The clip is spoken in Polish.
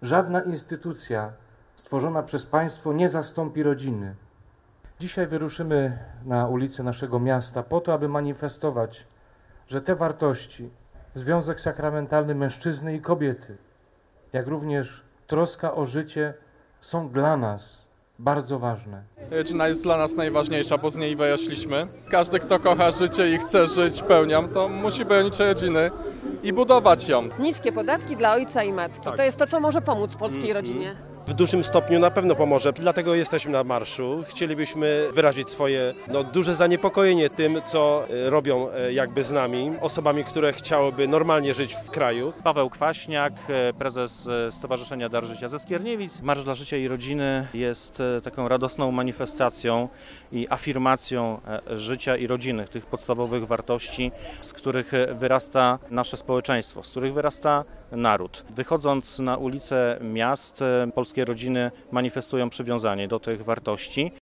żadna instytucja stworzona przez państwo nie zastąpi rodziny. Dzisiaj wyruszymy na ulice naszego miasta po to, aby manifestować, że te wartości, związek sakramentalny mężczyzny i kobiety, jak również troska o życie są dla nas bardzo ważne. Rodzina jest dla nas najważniejsza, bo z niej wyrośliśmy. Każdy, kto kocha życie i chce żyć pełnią, to musi bronić rodziny i budować ją. Niskie podatki dla ojca i matki. Tak. To jest to, co może pomóc polskiej rodzinie. W dużym stopniu na pewno pomoże, dlatego jesteśmy na marszu. Chcielibyśmy wyrazić swoje duże zaniepokojenie tym, co robią jakby z nami, osobami, które chciałyby normalnie żyć w kraju. Paweł Kwaśniak, prezes Stowarzyszenia Dar Życia ze Skierniewic. Marsz dla Życia i Rodziny jest taką radosną manifestacją i afirmacją życia i rodziny, tych podstawowych wartości, z których wyrasta nasze społeczeństwo, z których wyrasta naród. Wychodząc na ulice miast, polskie rodziny manifestują przywiązanie do tych wartości.